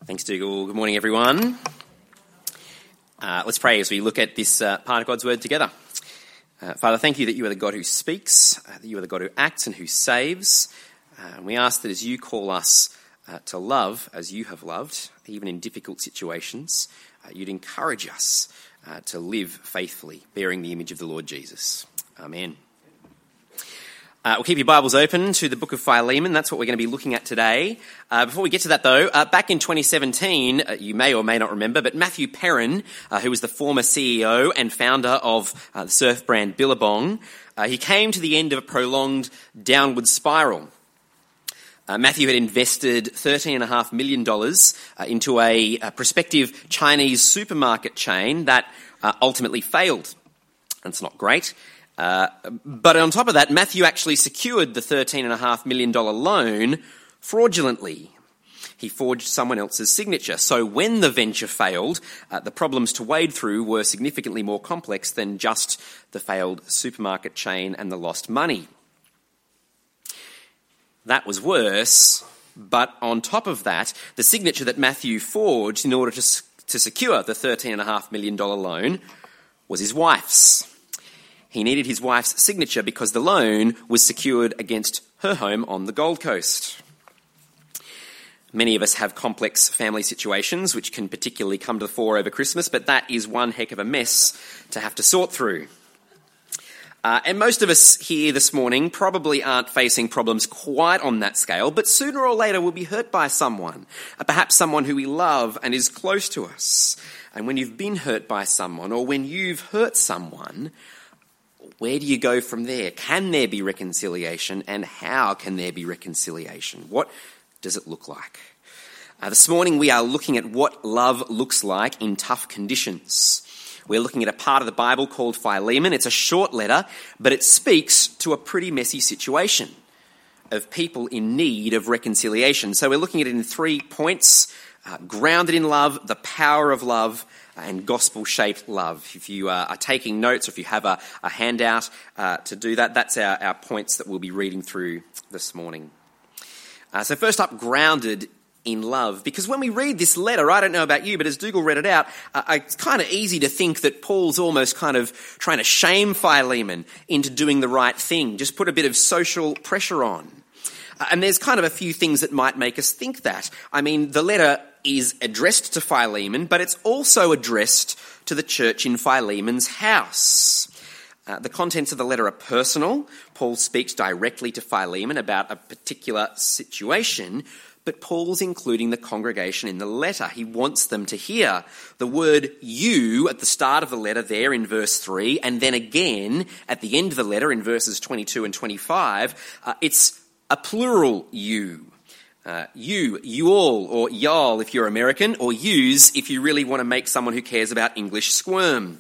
Thanks, Dougal. Good morning, everyone. Let's pray as we look at this part of God's Word together. Father, thank you that you are the God who speaks, that you are the God who acts and who saves. And we ask that as you call us to love as you have loved, even in difficult situations, you'd encourage us to live faithfully, bearing the image of the Lord Jesus. Amen. We'll keep your Bibles open to the book of Philemon. That's what we're going to be looking at today. Before we get to that, though, back in 2017, you may or may not remember, but Matthew Perrin, who was the former CEO and founder of the surf brand Billabong, he came to the end of a prolonged downward spiral. Matthew had invested $13.5 million into a prospective Chinese supermarket chain that ultimately failed. That's not great. But on top of that, Matthew actually secured the $13.5 million loan fraudulently. He forged someone else's signature. So when the venture failed, the problems to wade through were significantly more complex than just the failed supermarket chain and the lost money. That was worse, but on top of that, the signature that Matthew forged in order to secure the $13.5 million loan was his wife's. He needed his wife's signature because the loan was secured against her home on the Gold Coast. Many of us have complex family situations which can particularly come to the fore over Christmas, but that is one heck of a mess to have to sort through. And most of us here this morning probably aren't facing problems quite on that scale, but sooner or later we'll be hurt by someone, perhaps someone who we love and is close to us. And when you've been hurt by someone or when you've hurt someone, where do you go from there? Can there be reconciliation, and how can there be reconciliation? What does it look like? This morning we are looking at what love looks like in tough conditions. We're looking at a part of the Bible called Philemon. It's a short letter, but it speaks to a pretty messy situation of people in need of reconciliation. So we're looking at it in 3 points: grounded in love, the power of love, and gospel-shaped love. If you are taking notes, or if you have a handout to do that, that's our points that we'll be reading through this morning. So first up, grounded in love. Because when we read this letter, I don't know about you, but as Dougal read it out, it's kind of easy to think that Paul's almost kind of trying to shame Philemon into doing the right thing, just put a bit of social pressure on. And there's kind of a few things that might make us think that. I mean, the letter is addressed to Philemon, but it's also addressed to the church in Philemon's house. The contents of the letter are personal. Paul speaks directly to Philemon about a particular situation, but Paul's including the congregation in the letter. He wants them to hear the word you at the start of the letter there in verse 3, and then again at the end of the letter in verses 22 and 25. It's a plural you. You all, or y'all if you're American, or yous if you really want to make someone who cares about English squirm.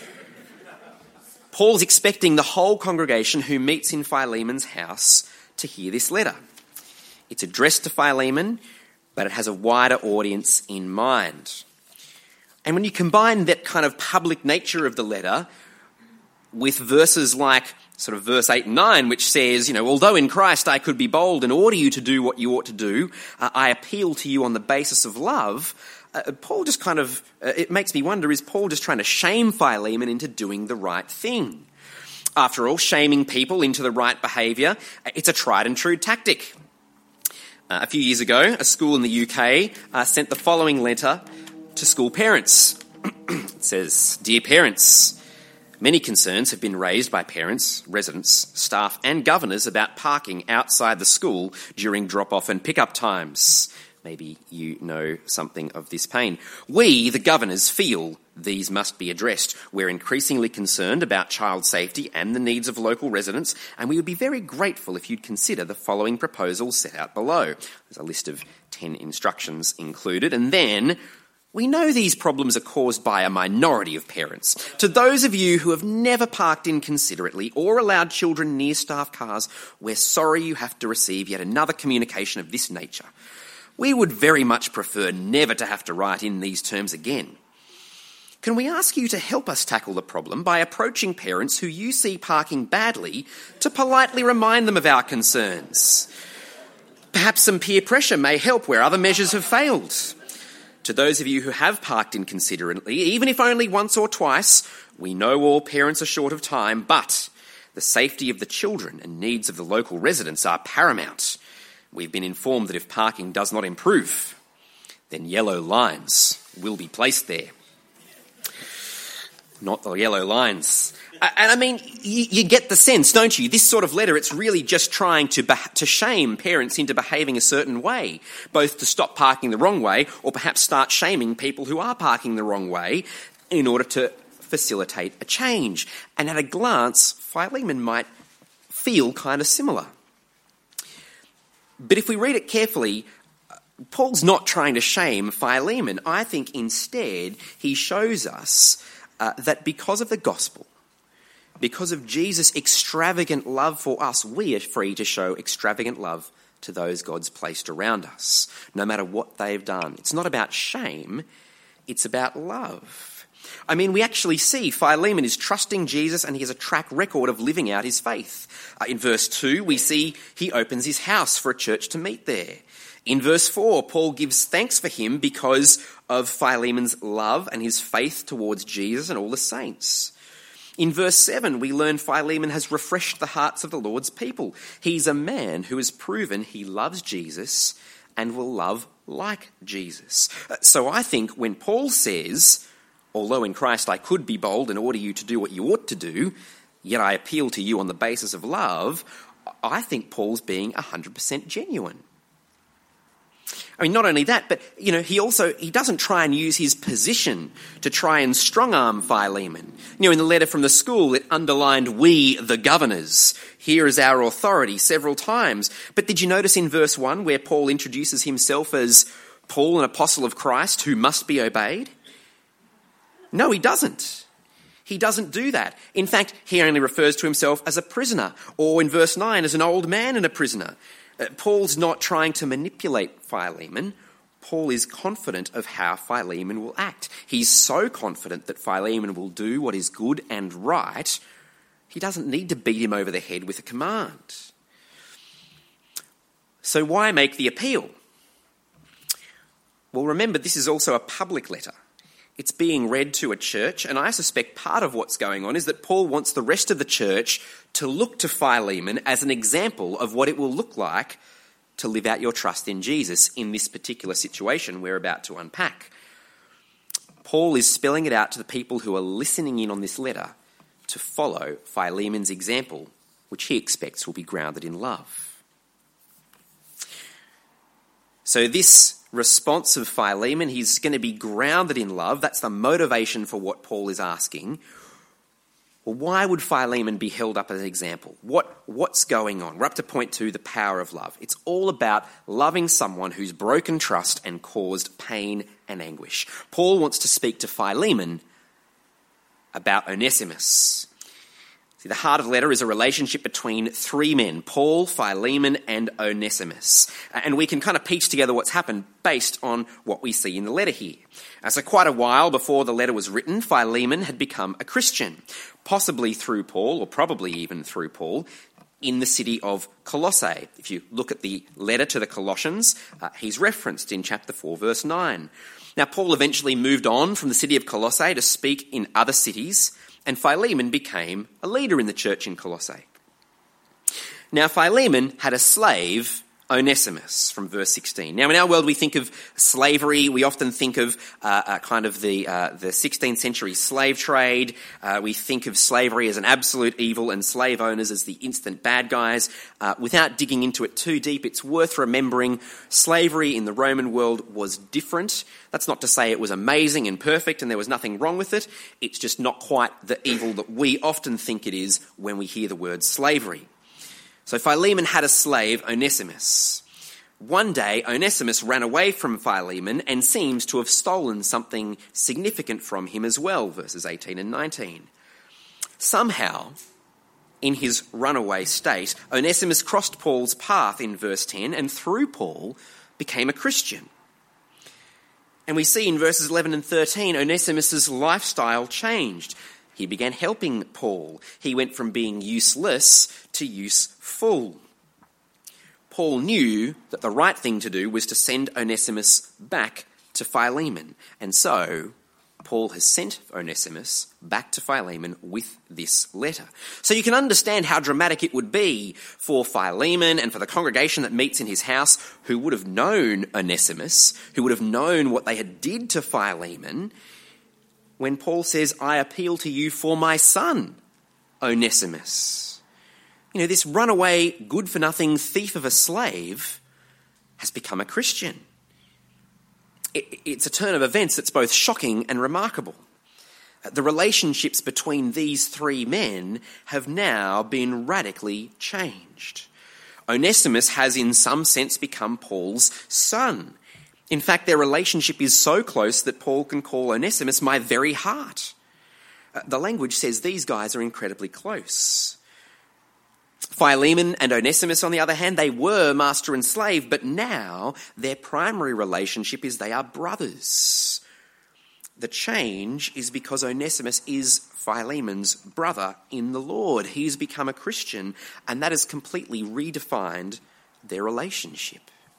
Paul's expecting the whole congregation who meets in Philemon's house to hear this letter. It's addressed to Philemon, but it has a wider audience in mind. And when you combine that kind of public nature of the letter with verses like sort of verse 8 and 9, which says, although in Christ I could be bold and order you to do what you ought to do, I appeal to you on the basis of love. Paul just it makes me wonder, is Paul just trying to shame Philemon into doing the right thing? After all, shaming people into the right behaviour, it's a tried and true tactic. A few years ago, a school in the UK sent the following letter to school parents. It says, "Dear parents, many concerns have been raised by parents, residents, staff and governors about parking outside the school during drop-off and pick-up times." Maybe you know something of this pain. "We, the governors, feel these must be addressed. We're increasingly concerned about child safety and the needs of local residents, and we would be very grateful if you'd consider the following proposals set out below." There's a list of 10 instructions included, and then we know these problems are caused by a minority of parents. To those of you who have never parked inconsiderately or allowed children near staff cars, we're sorry you have to receive yet another communication of this nature. We would very much prefer never to have to write in these terms again. Can we ask you to help us tackle the problem by approaching parents who you see parking badly to politely remind them of our concerns? Perhaps some peer pressure may help where other measures have failed. To those of you who have parked inconsiderately, even if only once or twice, we know all parents are short of time, but the safety of the children and needs of the local residents are paramount. We've been informed that if parking does not improve, then yellow lines will be placed there. Not the yellow lines. And I mean, you get the sense, don't you? This sort of letter, it's really just trying to shame parents into behaving a certain way, both to stop parking the wrong way or perhaps start shaming people who are parking the wrong way in order to facilitate a change. And at a glance, Philemon might feel kind of similar. But if we read it carefully, Paul's not trying to shame Philemon. I think instead he shows us that because of the gospel, because of Jesus' extravagant love for us, we are free to show extravagant love to those God's placed around us, no matter what they've done. It's not about shame, it's about love. I mean, we actually see Philemon is trusting Jesus and he has a track record of living out his faith. In verse 2, we see he opens his house for a church to meet there. In verse 4, Paul gives thanks for him because of Philemon's love and his faith towards Jesus and all the saints. In verse 7, we learn Philemon has refreshed the hearts of the Lord's people. He's a man who has proven he loves Jesus and will love like Jesus. So I think when Paul says, although in Christ I could be bold and order you to do what you ought to do, yet I appeal to you on the basis of love, I think Paul's being 100% genuine. I mean, not only that, but, he doesn't try and use his position to try and strong-arm Philemon. In the letter from the school, it underlined, "we, the governors. Here is our authority," several times. But did you notice in verse 1 where Paul introduces himself as Paul, an apostle of Christ who must be obeyed? No, he doesn't. He doesn't do that. In fact, he only refers to himself as a prisoner, or in verse 9, as an old man and a prisoner. Paul's not trying to manipulate Philemon. Paul is confident of how Philemon will act. He's so confident that Philemon will do what is good and right, he doesn't need to beat him over the head with a command. So why make the appeal? Well, remember, this is also a public letter. It's being read to a church, and I suspect part of what's going on is that Paul wants the rest of the church to look to Philemon as an example of what it will look like to live out your trust in Jesus in this particular situation we're about to unpack. Paul is spelling it out to the people who are listening in on this letter to follow Philemon's example, which he expects will be grounded in love. So this response of Philemon, he's going to be grounded in love. That's the motivation for what Paul is asking. Well, why would Philemon be held up as an example? What's going on? We're up to point 2, the power of love. It's all about loving someone who's broken trust and caused pain and anguish. Paul wants to speak to Philemon about Onesimus. See, the heart of the letter is a relationship between 3 men, Paul, Philemon, and Onesimus. And we can kind of piece together what's happened based on what we see in the letter here. So quite a while before the letter was written, Philemon had become a Christian, possibly through Paul, or probably even through Paul, in the city of Colossae. If you look at the letter to the Colossians, he's referenced in chapter 4, verse 9. Now, Paul eventually moved on from the city of Colossae to speak in other cities, and Philemon became a leader in the church in Colossae. Now, Philemon had a slave, Onesimus, from verse 16. Now, in our world, we think of slavery. We often think of kind of the 16th century slave trade. We think of slavery as an absolute evil and slave owners as the instant bad guys. Without digging into it too deep, it's worth remembering slavery in the Roman world was different. That's not to say it was amazing and perfect and there was nothing wrong with it. It's just not quite the evil that we often think it is when we hear the word slavery. So Philemon had a slave, Onesimus. One day, Onesimus ran away from Philemon and seems to have stolen something significant from him as well, verses 18 and 19. Somehow, in his runaway state, Onesimus crossed Paul's path in verse 10 and through Paul became a Christian. And we see in verses 11 and 13, Onesimus' lifestyle changed. He began helping Paul. He went from being useless to useful. Paul knew that the right thing to do was to send Onesimus back to Philemon. And so Paul has sent Onesimus back to Philemon with this letter. So you can understand how dramatic it would be for Philemon and for the congregation that meets in his house, who would have known Onesimus, who would have known what they had did to Philemon, when Paul says, I appeal to you for my son, Onesimus. You know, this runaway, good-for-nothing thief of a slave has become a Christian. It's a turn of events that's both shocking and remarkable. The relationships between these three men have now been radically changed. Onesimus has in some sense become Paul's son. In fact, their relationship is so close that Paul can call Onesimus my very heart. The language says these guys are incredibly close. Philemon and Onesimus, on the other hand, they were master and slave, but now their primary relationship is they are brothers. The change is because Onesimus is Philemon's brother in the Lord. He's become a Christian, and that has completely redefined their relationship.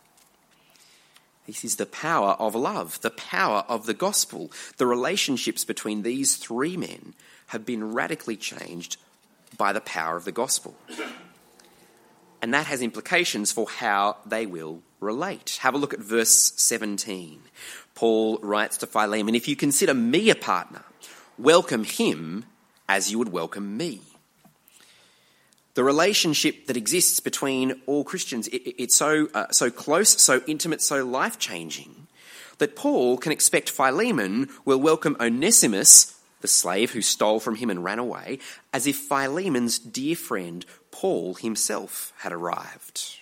This is the power of love, the power of the gospel. The relationships between these three men have been radically changed by the power of the gospel. And that has implications for how they will relate. Have a look at verse 17. Paul writes to Philemon, if you consider me a partner, welcome him as you would welcome me. The relationship that exists between all Christians, it's so close, so intimate, so life-changing, that Paul can expect Philemon will welcome Onesimus, the slave who stole from him and ran away, as if Philemon's dear friend Paul himself had arrived.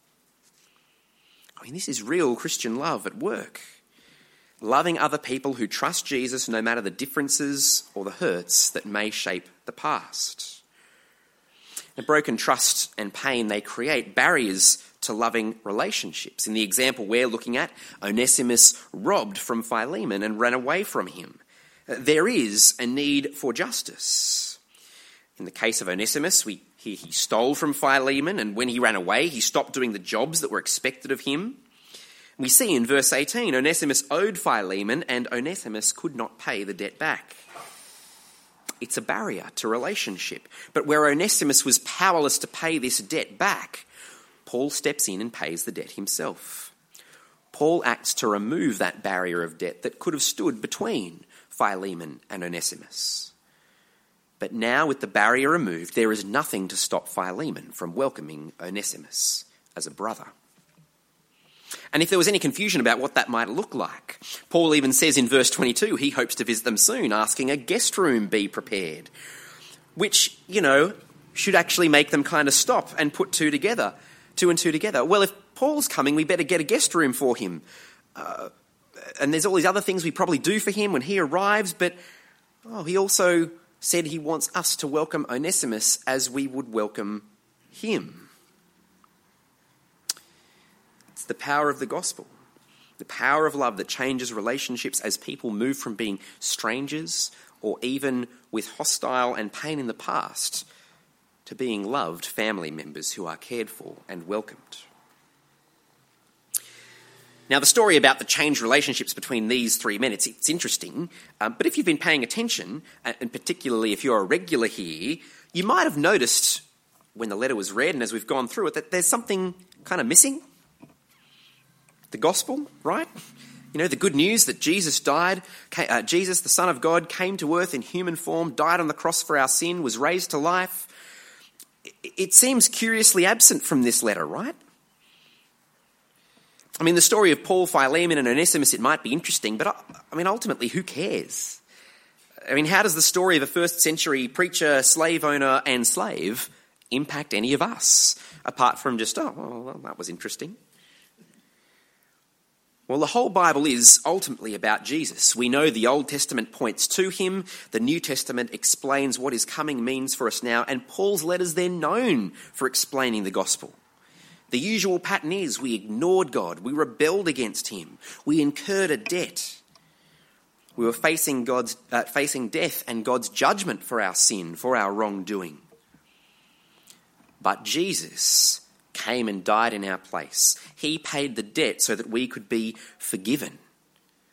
I mean, this is real Christian love at work. Loving other people who trust Jesus no matter the differences or the hurts that may shape the past. The broken trust and pain they create barriers to loving relationships. In the example we're looking at, Onesimus robbed from Philemon and ran away from him. There is a need for justice. In the case of Onesimus, he stole from Philemon, and when he ran away, he stopped doing the jobs that were expected of him. We see in verse 18, Onesimus owed Philemon, and Onesimus could not pay the debt back. It's a barrier to relationship. But where Onesimus was powerless to pay this debt back, Paul steps in and pays the debt himself. Paul acts to remove that barrier of debt that could have stood between Philemon and Onesimus. But now, with the barrier removed, there is nothing to stop Philemon from welcoming Onesimus as a brother. And if there was any confusion about what that might look like, Paul even says in verse 22 he hopes to visit them soon, asking a guest room be prepared, which, should actually make them kind of stop and put two and two together. Well, if Paul's coming, we better get a guest room for him. And there's all these other things we probably do for him when he arrives, but he also said he wants us to welcome Onesimus as we would welcome him. It's the power of the gospel, the power of love that changes relationships as people move from being strangers or even with hostile and pain in the past to being loved family members who are cared for and welcomed. Now, the story about the changed relationships between these three men, it's interesting, but if you've been paying attention, and particularly if you're a regular here, you might have noticed when the letter was read and as we've gone through it that there's something kind of missing. The gospel, right? The good news that Jesus died, Jesus, the Son of God, came to earth in human form, died on the cross for our sin, was raised to life. It seems curiously absent from this letter, right? I mean, the story of Paul, Philemon and Onesimus, it might be interesting, but ultimately, who cares? How does the story of a first century preacher, slave owner and slave impact any of us? Apart from just, that was interesting. Well, the whole Bible is ultimately about Jesus. We know the Old Testament points to him, the New Testament explains what his coming means for us now, and Paul's letters, they're known for explaining the gospel. The usual pattern is we ignored God, we rebelled against him, we incurred a debt. We were facing death and God's judgment for our sin, for our wrongdoing. But Jesus came and died in our place. He paid the debt so that we could be forgiven.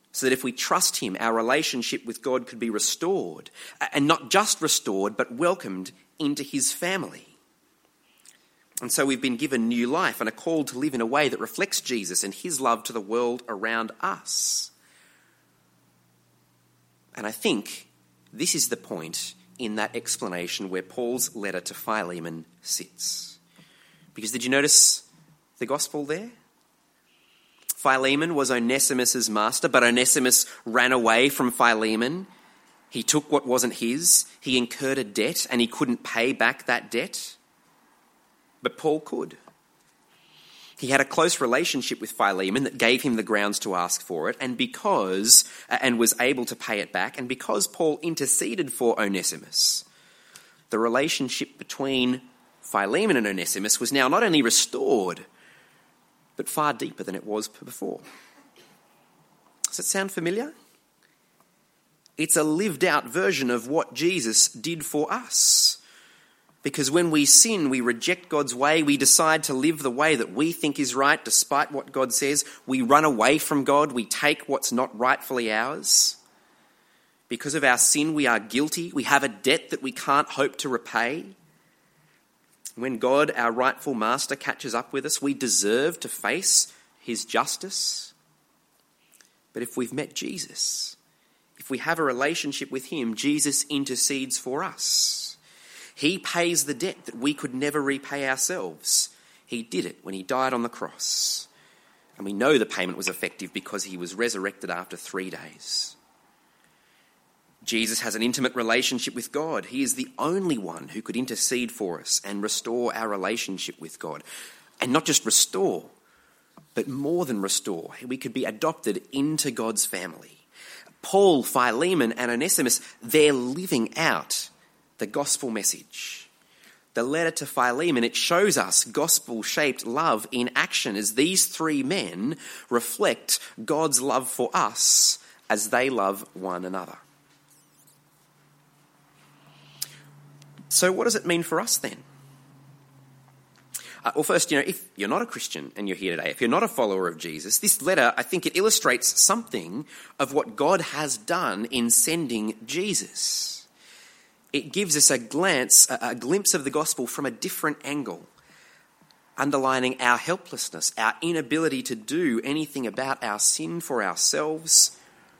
so that if we trust him, our relationship with God could be restored, and not just restored, but welcomed into his family. And so we've been given new life and are called to live in a way that reflects Jesus and his love to the world around us. And I think this is the point in that explanation where Paul's letter to Philemon sits. Because did you notice the gospel there? Philemon was Onesimus's master, but Onesimus ran away from Philemon. He took what wasn't his. He incurred a debt and he couldn't pay back that debt. But Paul could. He had a close relationship with Philemon that gave him the grounds to ask for it, and was able to pay it back, and because Paul interceded for Onesimus, the relationship between Philemon and Onesimus was now not only restored, but far deeper than it was before. Does it sound familiar? It's a lived out version of what Jesus did for us. Because when we sin, we reject God's way, we decide to live the way that we think is right despite what God says. We run away from God, we take what's not rightfully ours. Because of our sin, we are guilty, we have a debt that we can't hope to repay. When God, our rightful master, catches up with us, we deserve to face his justice. But if we've met Jesus, if we have a relationship with him, Jesus intercedes for us. He pays the debt that we could never repay ourselves. He did it when he died on the cross. And we know the payment was effective because he was resurrected after 3 days. Jesus has an intimate relationship with God. He is the only one who could intercede for us and restore our relationship with God. And not just restore, but more than restore. We could be adopted into God's family. Paul, Philemon, and Onesimus, they're living out the gospel message. The letter to Philemon, it shows us gospel-shaped love in action as these three men reflect God's love for us as they love one another. So what does it mean for us then? Well, first, if you're not a Christian and you're here today, if you're not a follower of Jesus, this letter, I think it illustrates something of what God has done in sending Jesus. It gives us a glimpse of the gospel from a different angle, underlining our helplessness, our inability to do anything about our sin for ourselves,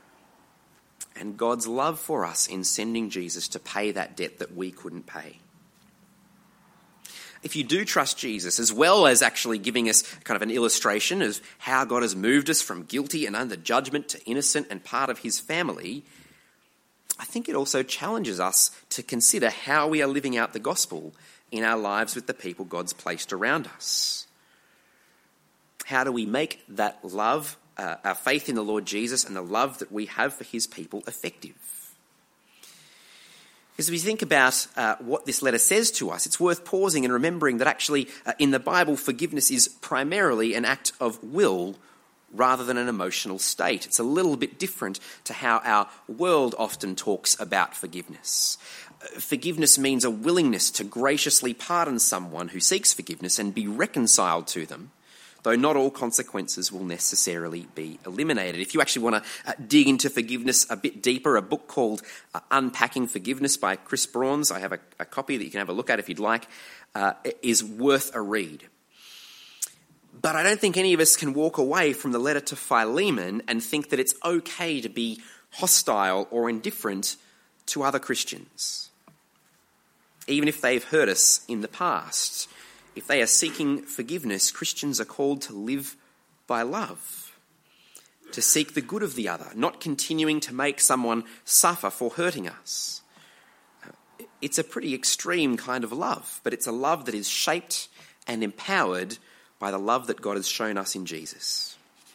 and God's love for us in sending Jesus to pay that debt that we couldn't pay. If you do trust Jesus, as well as actually giving us kind of an illustration of how God has moved us from guilty and under judgment to innocent and part of his family, I think it also challenges us to consider how we are living out the gospel in our lives with the people God's placed around us. How do we make that love, our faith in the Lord Jesus and the love that we have for his people effective? As we think about what this letter says to us, it's worth pausing and remembering that actually in the Bible, forgiveness is primarily an act of will rather than an emotional state. It's a little bit different to how our world often talks about forgiveness. Forgiveness means a willingness to graciously pardon someone who seeks forgiveness and be reconciled to them, though not all consequences will necessarily be eliminated. If you actually want to dig into forgiveness a bit deeper, a book called Unpacking Forgiveness by Chris Brauns, I have a copy that you can have a look at if you'd like, is worth a read. But I don't think any of us can walk away from the letter to Philemon and think that it's okay to be hostile or indifferent to other Christians. Even if they've hurt us in the past, if they are seeking forgiveness, Christians are called to live by love, to seek the good of the other, not continuing to make someone suffer for hurting us. It's a pretty extreme kind of love, but it's a love that is shaped and empowered by the love that God has shown us in Jesus.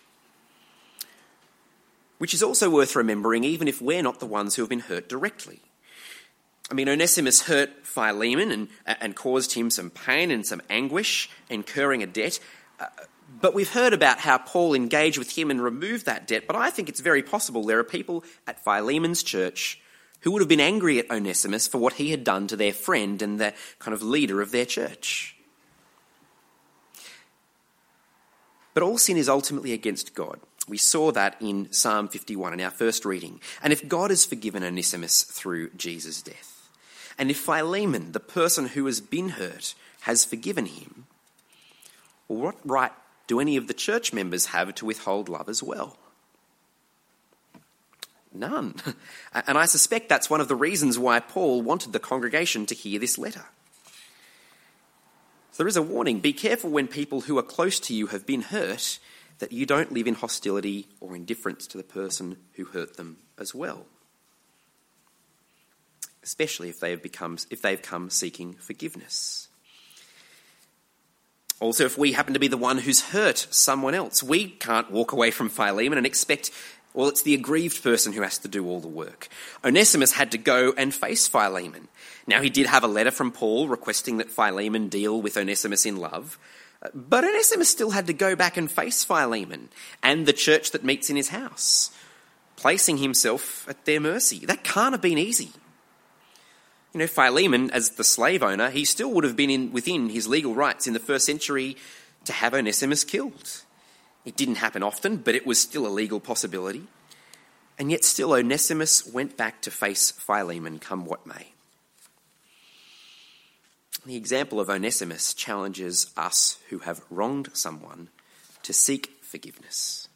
Which is also worth remembering even if we're not the ones who have been hurt directly. I mean, Onesimus hurt Philemon and caused him some pain and some anguish, incurring a debt. But we've heard about how Paul engaged with him and removed that debt. But I think it's very possible there are people at Philemon's church who would have been angry at Onesimus for what he had done to their friend and the kind of leader of their church. But all sin is ultimately against God. We saw that in Psalm 51 in our first reading. And if God has forgiven Onesimus through Jesus' death, and if Philemon, the person who has been hurt, has forgiven him, well, what right do any of the church members have to withhold love as well? None. And I suspect that's one of the reasons why Paul wanted the congregation to hear this letter. So there is a warning. Be careful when people who are close to you have been hurt, that you don't live in hostility or indifference to the person who hurt them as well. Especially if they've come seeking forgiveness. Also, if we happen to be the one who's hurt someone else, we can't walk away from Philemon and expect, well, it's the aggrieved person who has to do all the work. Onesimus had to go and face Philemon. Now, he did have a letter from Paul requesting that Philemon deal with Onesimus in love, but Onesimus still had to go back and face Philemon and the church that meets in his house, placing himself at their mercy. That can't have been easy. You know, Philemon, as the slave owner, he still would have been within his legal rights in the first century to have Onesimus killed. It didn't happen often, but it was still a legal possibility. And yet still Onesimus went back to face Philemon, come what may. The example of Onesimus challenges us who have wronged someone to seek forgiveness.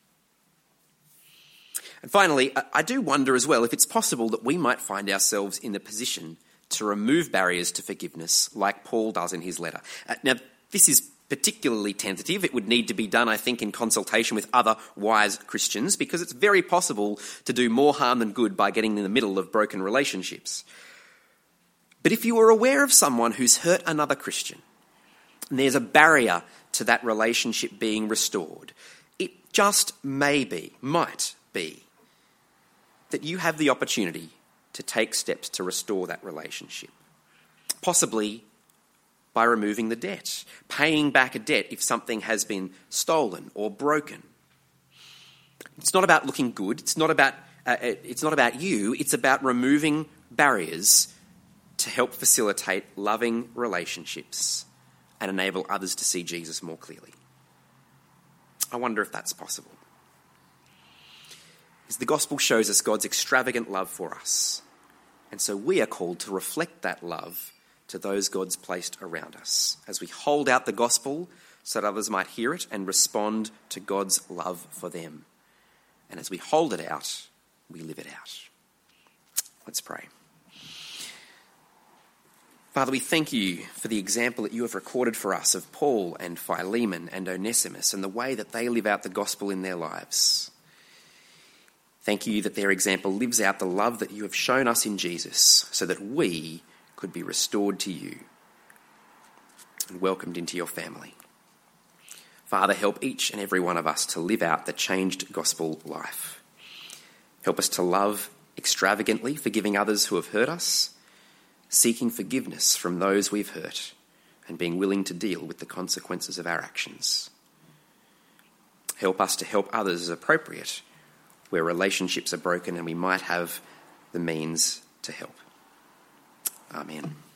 And finally, I do wonder as well if it's possible that we might find ourselves in the position to remove barriers to forgiveness like Paul does in his letter. Now, this is particularly tentative. It would need to be done, I think, in consultation with other wise Christians, because it's very possible to do more harm than good by getting in the middle of broken relationships. But if you are aware of someone who's hurt another Christian, and there's a barrier to that relationship being restored, it just might be, that you have the opportunity to take steps to restore that relationship. Possibly by removing the debt, paying back a debt if something has been stolen or broken. It's not about looking good. It's not about you. It's about removing barriers to help facilitate loving relationships and enable others to see Jesus more clearly. I wonder if that's possible. Because the gospel shows us God's extravagant love for us. And so we are called to reflect that love to those God's placed around us as we hold out the gospel so that others might hear it and respond to God's love for them. And as we hold it out, we live it out. Let's pray. Father, we thank you for the example that you have recorded for us of Paul and Philemon and Onesimus and the way that they live out the gospel in their lives. Thank you that their example lives out the love that you have shown us in Jesus so that we could be restored to you and welcomed into your family. Father, help each and every one of us to live out the changed gospel life. Help us to love extravagantly, forgiving others who have hurt us, seeking forgiveness from those we've hurt, and being willing to deal with the consequences of our actions. Help us to help others as appropriate, where relationships are broken and we might have the means to help. Amen.